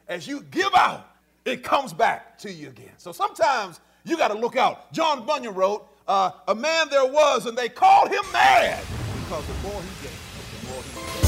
as you give out, it comes back to you again. So sometimes you got to look out. John Bunyan wrote, a man there was, and they called him mad, because the more he gave, the more he gave.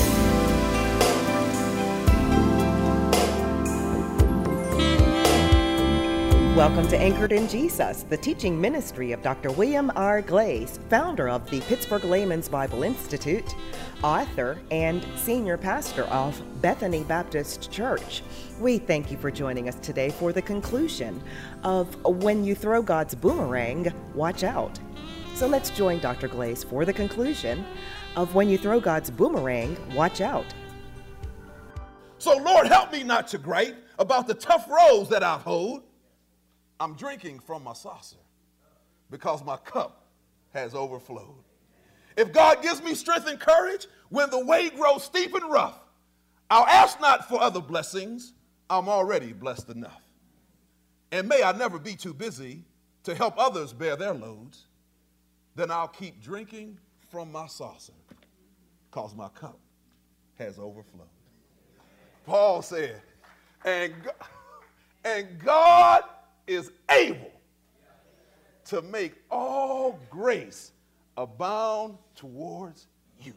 Welcome to Anchored in Jesus, the teaching ministry of Dr. William R. Glaze, founder of the Pittsburgh Layman's Bible Institute, author and senior pastor of Bethany Baptist Church. We thank you for joining us today for the conclusion of When You Throw God's Boomerang, Watch Out. So let's join Dr. Glaze for the conclusion of When You Throw God's Boomerang, Watch Out. So Lord, help me not to gripe about the tough roads that I've hoed. I'm drinking from my saucer because my cup has overflowed. If God gives me strength and courage when the way grows steep and rough, I'll ask not for other blessings. I'm already blessed enough. And may I never be too busy to help others bear their loads. Then I'll keep drinking from my saucer because my cup has overflowed. Paul said, and God is able to make all grace abound towards you.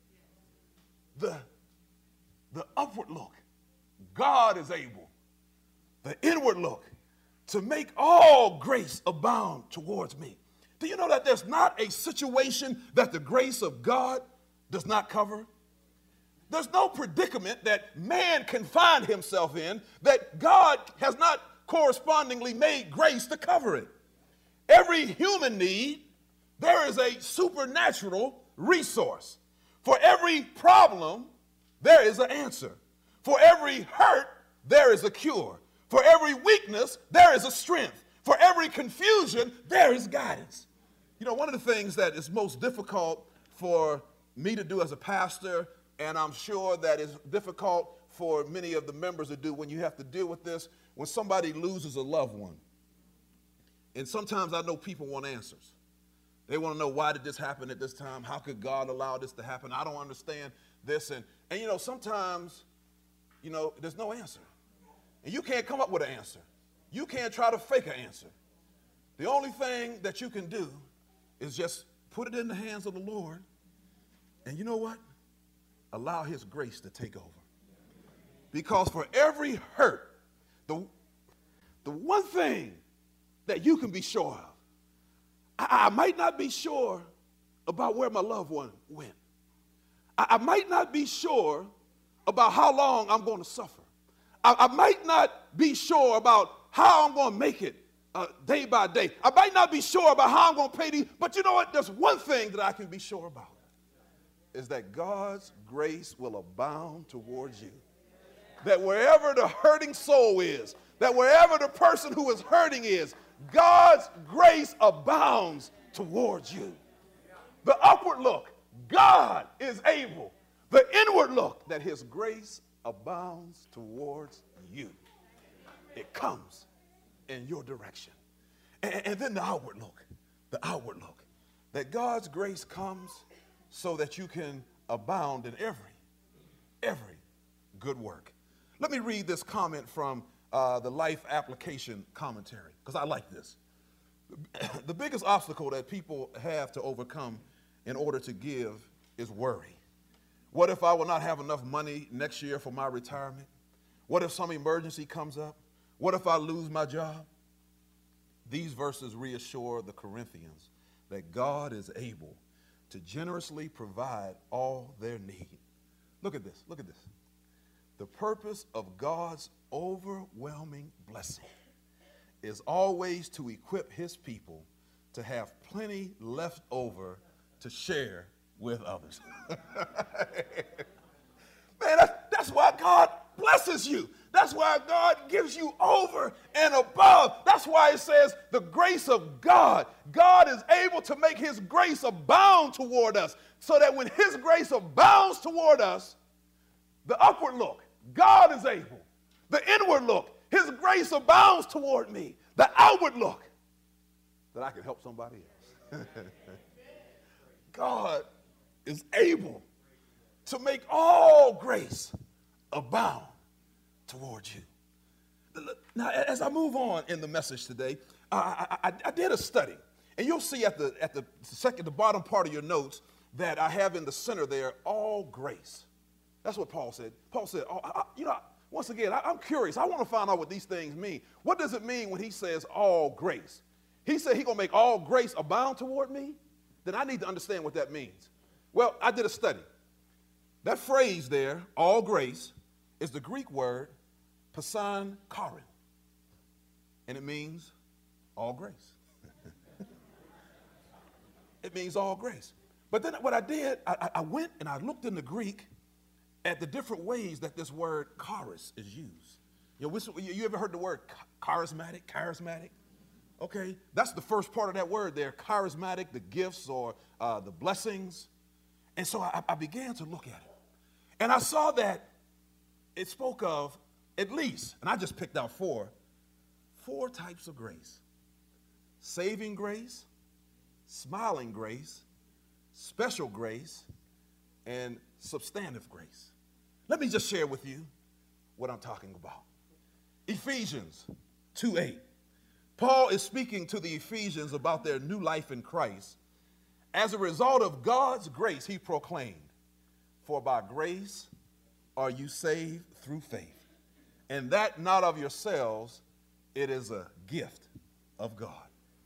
The upward look, God is able. The inward look, to make all grace abound towards me. Do you know that there's not a situation that the grace of God does not cover? There's no predicament that man can find himself in that God has not correspondingly made grace to cover it. Every human need, there is a supernatural resource. For every problem, there is an answer. For every hurt, there is a cure. For every weakness, there is a strength. For every confusion, there is guidance. You know, one of the things that is most difficult for me to do as a pastor, and I'm sure that is difficult for many of the members to do when you have to deal with this, when somebody loses a loved one. And sometimes I know people want answers. They want to know, why did this happen at this time? How could God allow this to happen? I don't understand this. And you know, sometimes, you know, there's no answer. And you can't come up with an answer. You can't try to fake an answer. The only thing that you can do is just put it in the hands of the Lord. And you know what? Allow his grace to take over. Because for every hurt, the one thing that you can be sure of, I might not be sure about where my loved one went. I might not be sure about how long I'm going to suffer. I might not be sure about how I'm going to make it day by day. I might not be sure about how I'm going to pay these, but you know what? There's one thing that I can be sure about, is that God's grace will abound towards you. That wherever the hurting soul is, that wherever the person who is hurting is, God's grace abounds towards you. The upward look, God is able. The inward look, that his grace abounds towards you. It comes in your direction. And then the outward look, that God's grace comes so that you can abound in every good work. Let me read this comment from the Life Application Commentary, because I like this. The biggest obstacle that people have to overcome in order to give is worry. What if I will not have enough money next year for my retirement? What if some emergency comes up? What if I lose my job? These verses reassure the Corinthians that God is able to generously provide all their need. Look at this. The purpose of God's overwhelming blessing is always to equip his people to have plenty left over to share with others. Man, that's why God blesses you. That's why God gives you over and above. That's why it says the grace of God. God is able to make his grace abound toward us, so that when his grace abounds toward us, the upward look, God is able. The inward look, his grace abounds toward me. The outward look, that I can help somebody else. God is able to make all grace abound towards you. Now, as I move on in the message today, I did a study, and you'll see at the bottom part of your notes that I have in the center there, all grace. That's what Paul said. Paul said, once again, I'm curious. I want to find out what these things mean. What does it mean when he says all grace? He said he's going to make all grace abound toward me? Then I need to understand what that means. Well, I did a study. That phrase there, all grace, is the Greek word pasan charin. And it means all grace. It means all grace. But then what I did, I went and I looked in the Greek at the different ways that this word charis is used. You ever heard the word charismatic? Okay, that's the first part of that word there, charismatic, the gifts or the blessings. And so I began to look at it. And I saw that it spoke of at least, and I just picked out four types of grace: saving grace, smiling grace, special grace, and substantive grace. Let me just share with you what I'm talking about. Ephesians 2:8. Paul is speaking to the Ephesians about their new life in Christ. As a result of God's grace, he proclaimed, "For by grace are you saved through faith, and that not of yourselves, it is a gift of God."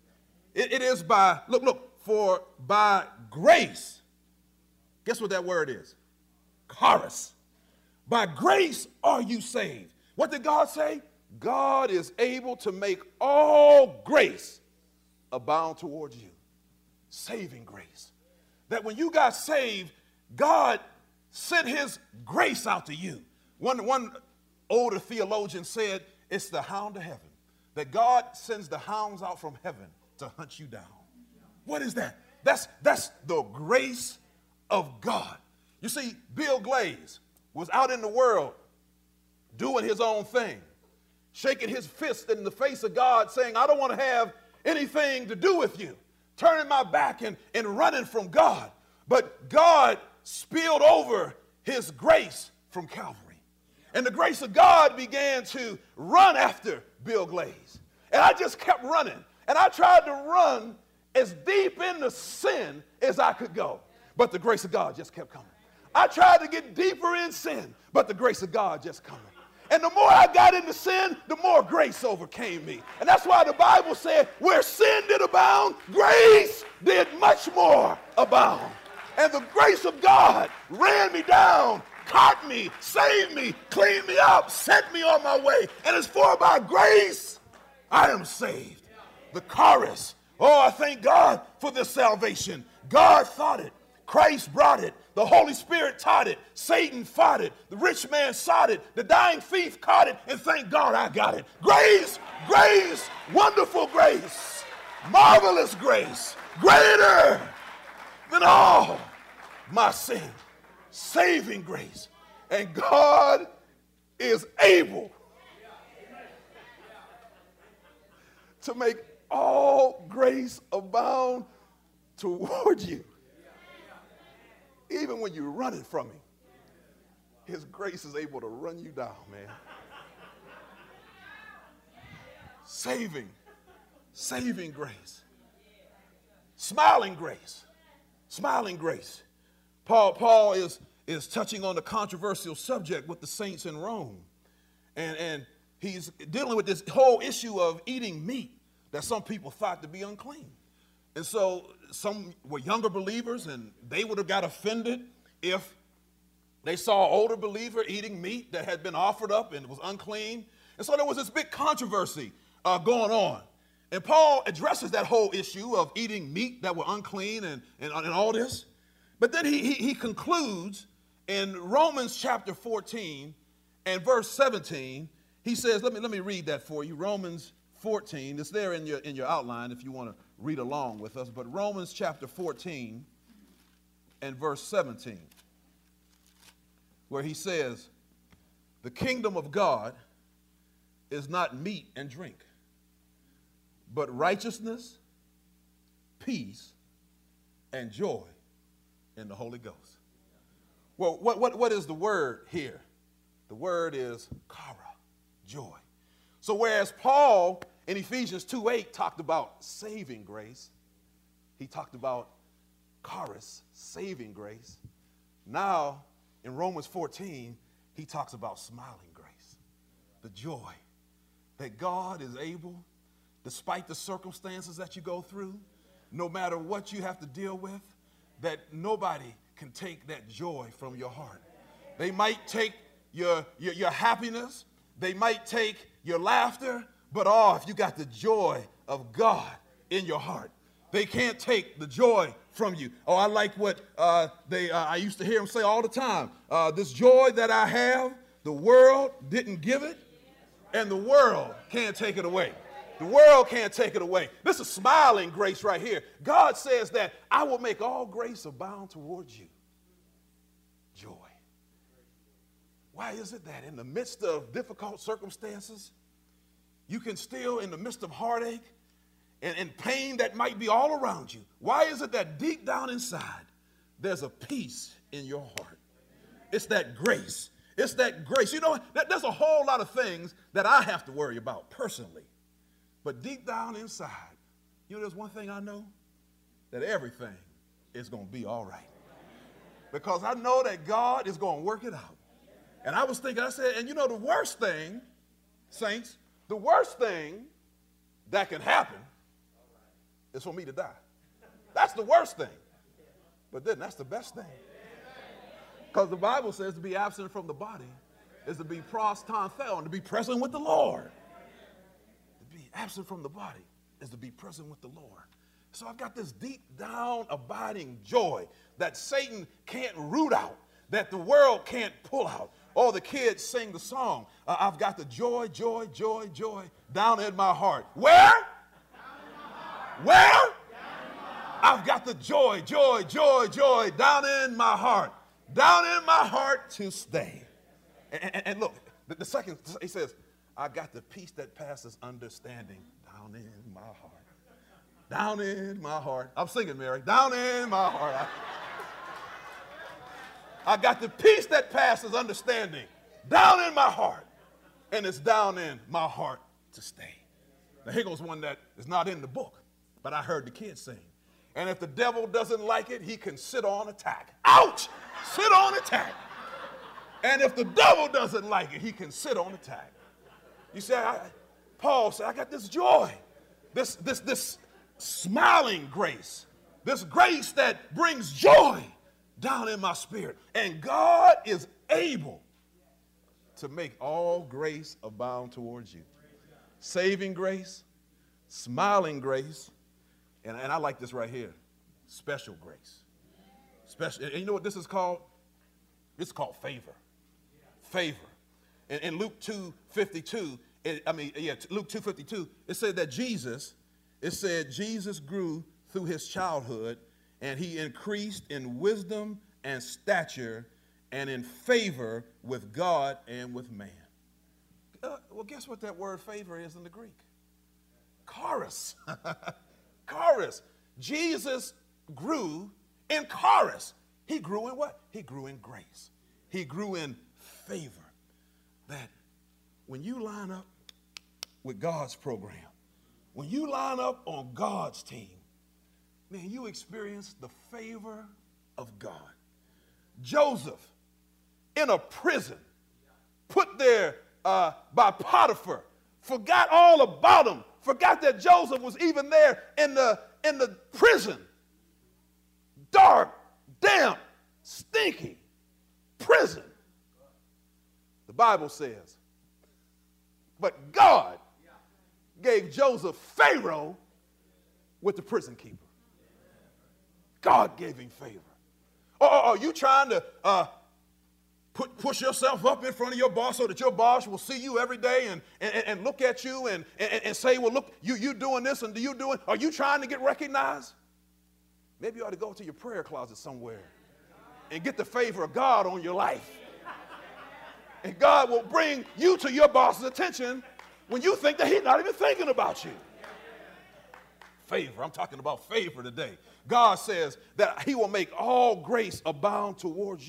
It is by, for by grace, guess what that word is? Charis. By grace are you saved. What did God say? God is able to make all grace abound towards you. Saving grace. That when you got saved, God sent his grace out to you. One older theologian said it's the hound of heaven. That God sends the hounds out from heaven to hunt you down. What is that? That's the grace of God. You see, Bill Glaze was out in the world doing his own thing, shaking his fist in the face of God, saying, "I don't want to have anything to do with you," turning my back and running from God. But God spilled over his grace from Calvary. And the grace of God began to run after Bill Glaze. And I just kept running. And I tried to run as deep into sin as I could go. But the grace of God just kept coming. I tried to get deeper in sin, but the grace of God just coming. And the more I got into sin, the more grace overcame me. And that's why the Bible said, where sin did abound, grace did much more abound. And the grace of God ran me down, caught me, saved me, cleaned me up, set me on my way. And it's for by grace I am saved. The chorus. Oh, I thank God for this salvation. God thought it. Christ brought it. The Holy Spirit taught it. Satan fought it. The rich man sought it. The dying thief caught it. And thank God I got it. Grace, grace, wonderful grace, marvelous grace, greater than all my sin, saving grace. And God is able to make all grace abound toward you. Even when you're running from him, his grace is able to run you down, man. Saving grace. Smiling grace. Paul is touching on the controversial subject with the saints in Rome. And he's dealing with this whole issue of eating meat that some people thought to be unclean. And so some were younger believers, and they would have got offended if they saw an older believer eating meat that had been offered up and was unclean. And so there was this big controversy going on. And Paul addresses that whole issue of eating meat that were unclean and all this. But then he concludes in Romans chapter 14 and verse 17. He says, let me read that for you. Romans 14. It's there in your outline if you want to read along with us. But Romans chapter 14 and verse 17, where he says, the kingdom of God is not meat and drink, but righteousness, peace, and joy in the Holy Ghost. Well, what is the word here? The word is chara, joy. So whereas Paul in Ephesians 2:8 talked about saving grace, he talked about charis, saving grace. Now in Romans 14, he talks about smiling grace, the joy that God is able, despite the circumstances that you go through, no matter what you have to deal with, that nobody can take that joy from your heart. They might take your happiness, they might take your laughter, but if you got the joy of God in your heart, they can't take the joy from you. Oh, I like what I used to hear them say all the time. This joy that I have, the world didn't give it, and the world can't take it away. The world can't take it away. This is smiling grace right here. God says that I will make all grace abound towards you. Joy. Why is it that in the midst of difficult circumstances, you can still, in the midst of heartache and pain that might be all around you, why is it that deep down inside, there's a peace in your heart? It's that grace. It's that grace. You know, there's a whole lot of things that I have to worry about personally. But deep down inside, you know, there's one thing I know, that everything is going to be all right. Because I know that God is going to work it out. And I was thinking, I said, and you know, the worst thing, saints, the worst thing that can happen is for me to die. That's the worst thing. But then that's the best thing. Because the Bible says to be absent from the body is to be pros ton theo, and to be present with the Lord. To be absent from the body is to be present with the Lord. So I've got this deep down abiding joy that Satan can't root out, that the world can't pull out. Oh, the kids sing the song, I've got the joy, joy, joy, joy down in my heart. Where? Down in my heart. Where? Down in my heart. I've got the joy, joy, joy, joy down in my heart. Down in my heart to stay. And look, the second, he says, I got the peace that passes understanding down in my heart. Down in my heart. I'm singing, Mary. Down in my heart. I got the peace that passes understanding down in my heart. And it's down in my heart to stay. Now, here goes one that is not in the book, but I heard the kids sing. And if the devil doesn't like it, he can sit on attack. Ouch! Sit on attack. And if the devil doesn't like it, he can sit on attack. You say, Paul said, I got this joy, this smiling grace, this grace that brings joy down in my spirit. And God is able to make all grace abound towards you. Saving grace, smiling grace, and I like this right here, special grace. Special, and you know what this is called? It's called favor. Favor. In Luke 2:52, Luke 2:52, it said that Jesus grew through his childhood, and he increased in wisdom and stature and in favor with God and with man. Well, guess what that word favor is in the Greek? Charis. Charis. Jesus grew in charis. He grew in what? He grew in grace. He grew in favor. That when you line up with God's program, when you line up on God's team, man, you experience the favor of God. Joseph, in a prison, put there by Potiphar, forgot all about him, forgot that Joseph was even there in the prison. Dark, damp, stinky prison. The Bible says, but God gave Joseph Pharaoh with the prison keeper. God gave him favor. Are you trying to push yourself up in front of your boss so that your boss will see you every day and look at you and say, well, look, you doing this and you doing, are you trying to get recognized? Maybe you ought to go to your prayer closet somewhere and get the favor of God on your life. And God will bring you to your boss's attention when you think that he's not even thinking about you. Favor. I'm talking about favor today. God says that he will make all grace abound towards you.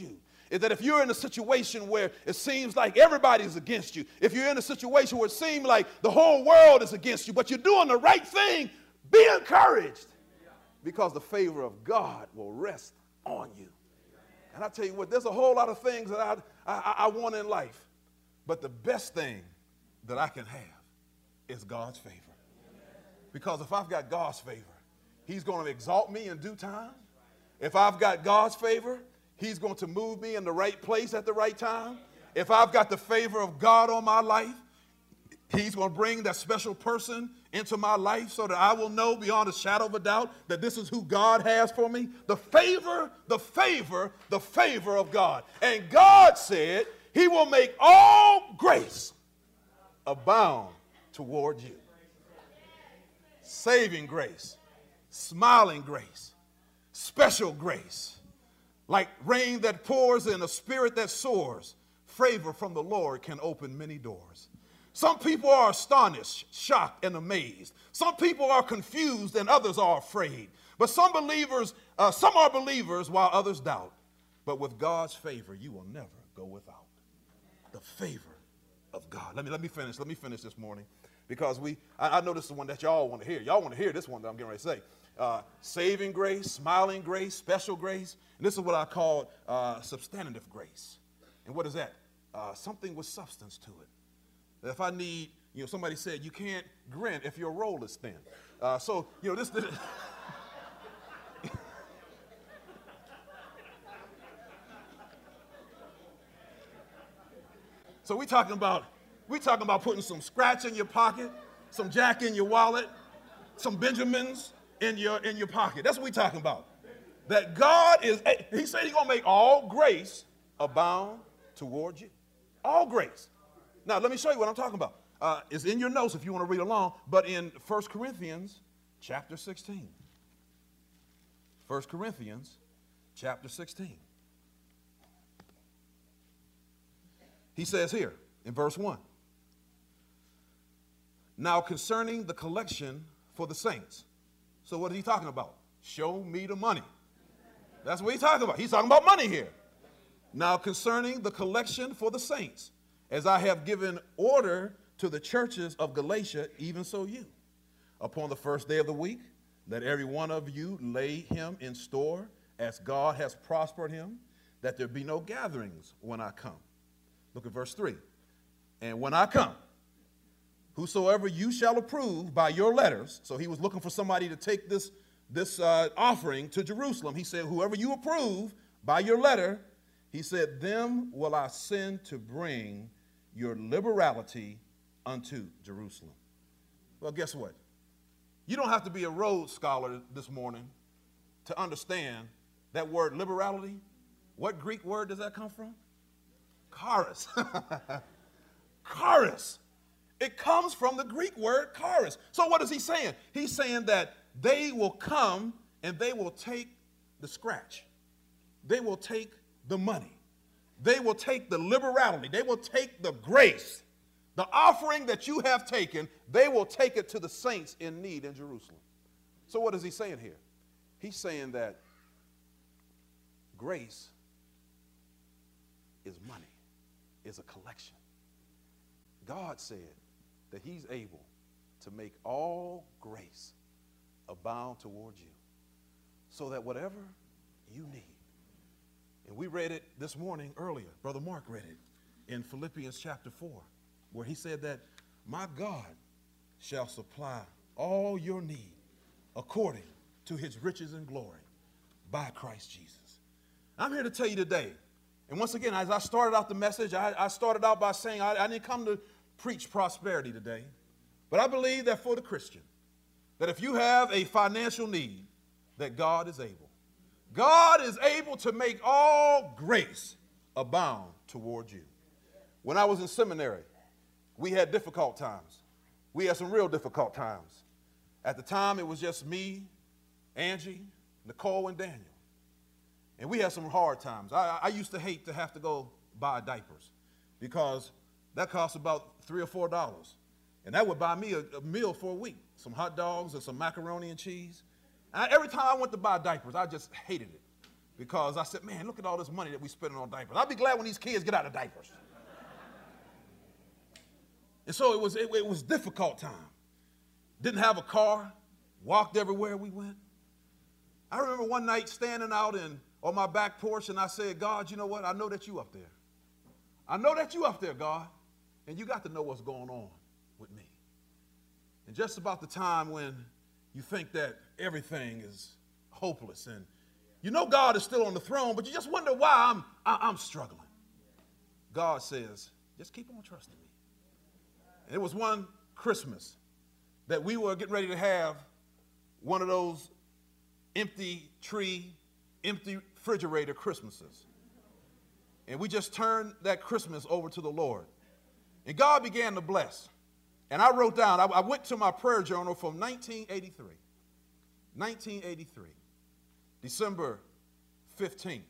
is that if you're in a situation where it seems like everybody's against you, if you're in a situation where it seems like the whole world is against you, but you're doing the right thing, be encouraged, because the favor of God will rest on you. And I tell you what, there's a whole lot of things that I want in life, but the best thing that I can have is God's favor. Because if I've got God's favor, he's going to exalt me in due time. If I've got God's favor, he's going to move me in the right place at the right time. If I've got the favor of God on my life, he's going to bring that special person into my life so that I will know beyond a shadow of a doubt that this is who God has for me. The favor, the favor, the favor of God. And God said he will make all grace abound toward you. Saving grace, smiling grace, special grace, like rain that pours and a spirit that soars. Favor from the Lord can open many doors. Some people are astonished, shocked, and amazed. Some people are confused and others are afraid. But some are believers while others doubt. But with God's favor, you will never go without. The favor of God. Let me finish this morning, because I know this is the one that y'all want to hear. Y'all want to hear this one that I'm getting ready to say. Saving grace, smiling grace, special grace. And this is what I call substantive grace. And what is that? Something with substance to it. If I need, somebody said you can't grin if your roll is thin. This. So we talking about putting some scratch in your pocket, some jack in your wallet, some Benjamins in your pocket. That's what we talking about. That God is, he said he's going to make all grace abound toward you. All grace. Now, let me show you what I'm talking about. It's in your notes if you want to read along, but in 1 Corinthians chapter 16. 1 Corinthians chapter 16. He says here in verse 1, now concerning the collection for the saints. So what is he talking about? Show me the money. That's what he's talking about. He's talking about money here. Now concerning the collection for the saints, as I have given order to the churches of Galatia, even so you. Upon the first day of the week, let every one of you lay him in store, as God has prospered him, that there be no gatherings when I come. Look at verse 3. And when I come, whosoever you shall approve by your letters. So he was looking for somebody to take this offering to Jerusalem. He said, whoever you approve by your letter, he said, them will I send to bring your liberality unto Jerusalem. Well, guess what? You don't have to be a Rhodes scholar this morning to understand that word liberality. What Greek word does that come from? Charis. Charis. It comes from the Greek word charis. So what is he saying? He's saying that they will come and they will take the scratch. They will take the money. They will take the liberality. They will take the grace. The offering that you have taken, they will take it to the saints in need in Jerusalem. So what is he saying here? He's saying that grace is money, is a collection. God said that he's able to make all grace abound towards you, so that whatever you need, and we read it this morning earlier, Brother Mark read it in Philippians chapter 4, where he said that my God shall supply all your need according to his riches and glory by Christ Jesus. I'm here to tell you today, and once again, as I started out the message, I started out by saying I didn't come to preach prosperity today, but I believe that for the Christian, that if you have a financial need, that God is able. God is able to make all grace abound toward you. When I was in seminary, we had difficult times. We had some real difficult times. At the time, it was just me, Angie, Nicole, and Daniel. And we had some hard times. I used to hate to have to go buy diapers, because that cost about $3 or $4. And that would buy me a meal for a week, some hot dogs and some macaroni and cheese. And every time I went to buy diapers, I just hated it, because I said, man, look at all this money that we spending on diapers. I'll be glad when these kids get out of diapers. And so it was a difficult time. Didn't have a car, walked everywhere we went. I remember one night standing out on my back porch, and I said, God, you know what? I know that you up there. I know that you up there, God, and you got to know what's going on with me. And just about the time when you think that everything is hopeless and you know God is still on the throne, but you just wonder why I'm struggling. God says, just keep on trusting me. And it was one Christmas that we were getting ready to have one of those empty tree, empty refrigerator Christmases. And we just turned that Christmas over to the Lord. And God began to bless. And I wrote down, I went to my prayer journal from 1983. 1983. December 15th,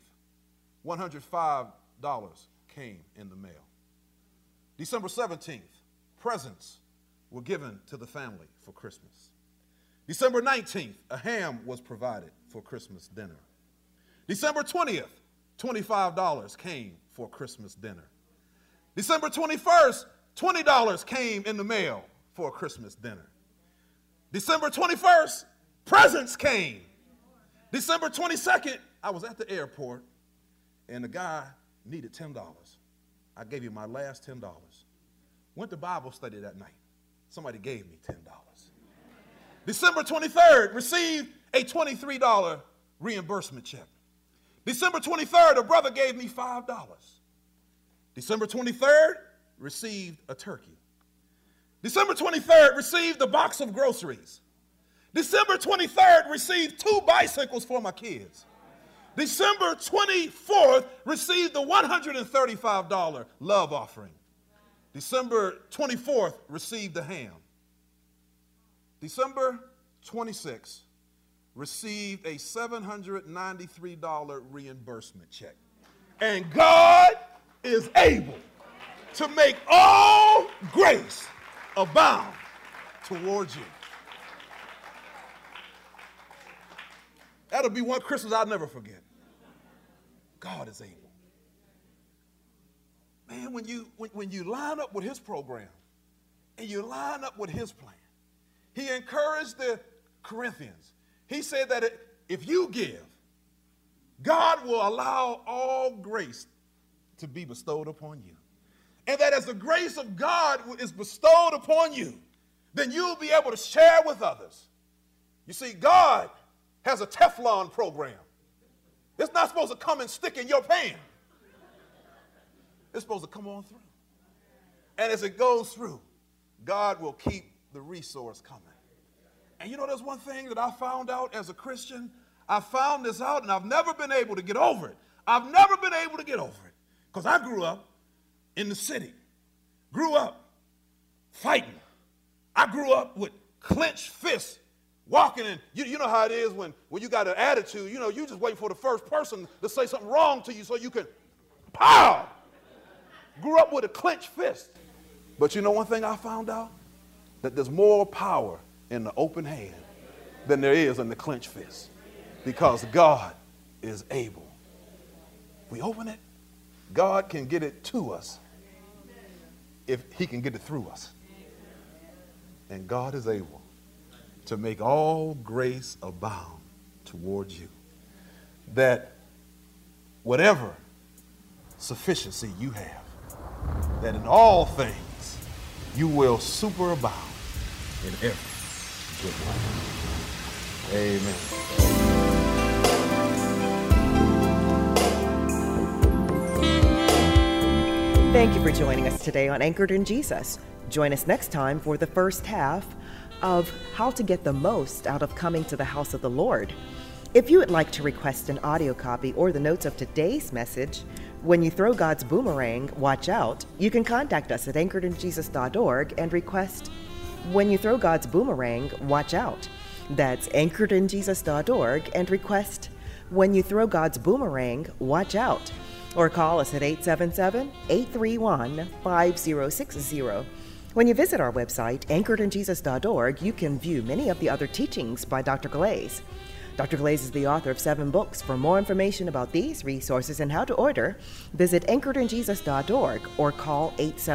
$105 came in the mail. December 17th, presents were given to the family for Christmas. December 19th, a ham was provided for Christmas dinner. December 20th, $25 came for Christmas dinner. December 21st, $20 came in the mail for a Christmas dinner. December 21st, presents came. December 22nd, I was at the airport, and the guy needed $10. I gave him my last $10. Went to Bible study that night. Somebody gave me $10. December 23rd, received a $23 reimbursement check. December 23rd, a brother gave me $5. December 23rd, received a turkey. December 23rd, received a box of groceries. December 23rd, received 2 bicycles for my kids. December 24th, received the $135 love offering. December 24th, received the ham. December 26th, received a $793 reimbursement check. And God is able to make all grace abound towards you. That'll be one Christmas I'll never forget. God is able. Man, when you line up with his program and you line up with his plan, he encouraged the Corinthians. He said that if you give, God will allow all grace to be bestowed upon you. And that as the grace of God is bestowed upon you, then you'll be able to share with others. You see, God has a Teflon program. It's not supposed to come and stick in your pan. It's supposed to come on through. And as it goes through, God will keep the resource coming. And you know, there's one thing that I found out as a Christian. I found this out, and I've never been able to get over it. I've never been able to get over it. Because I grew up in the city. Grew up fighting. I grew up with clenched fists, walking in. You know how it is when you got an attitude. You know, you just waiting for the first person to say something wrong to you so you can, pow! Grew up with a clenched fist. But you know one thing I found out? That there's more power in the open hand than there is in the clenched fist. Because God is able. We open it, God can get it to us if he can get it through us. And God is able to make all grace abound towards you. That whatever sufficiency you have, that in all things you will superabound in every good work. Amen. Thank you for joining us today on Anchored in Jesus. Join us next time for the first half of how to get the most out of coming to the house of the Lord. If you would like to request an audio copy or the notes of today's message, When You Throw God's Boomerang, Watch Out, you can contact us at anchoredinjesus.org and request When You Throw God's Boomerang, Watch Out. That's anchoredinjesus.org and request When You Throw God's Boomerang, Watch Out. Or call us at 877-831-5060. When you visit our website, anchoredinjesus.org, you can view many of the other teachings by Dr. Glaze. Dr. Glaze is the author of 7 books. For more information about these resources and how to order, visit anchoredinjesus.org or call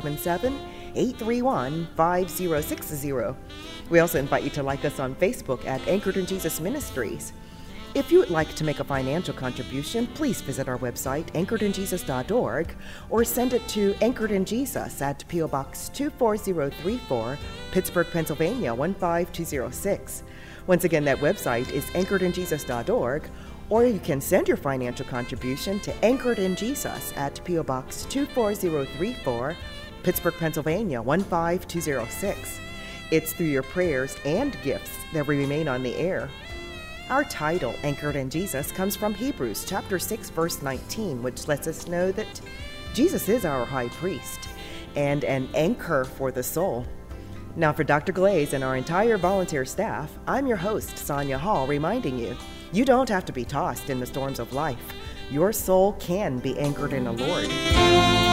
877-831-5060. We also invite you to like us on Facebook at Anchored in Jesus Ministries. If you would like to make a financial contribution, please visit our website, anchoredinjesus.org, or send it to Anchored in Jesus at P.O. Box 24034, Pittsburgh, Pennsylvania 15206. Once again, that website is anchoredinjesus.org, or you can send your financial contribution to Anchored in Jesus at P.O. Box 24034, Pittsburgh, Pennsylvania 15206. It's through your prayers and gifts that we remain on the air. Our title, Anchored in Jesus, comes from Hebrews chapter 6, verse 19, which lets us know that Jesus is our high priest and an anchor for the soul. Now for Dr. Glaze and our entire volunteer staff, I'm your host, Sonia Hall, reminding you, you don't have to be tossed in the storms of life. Your soul can be anchored in the Lord.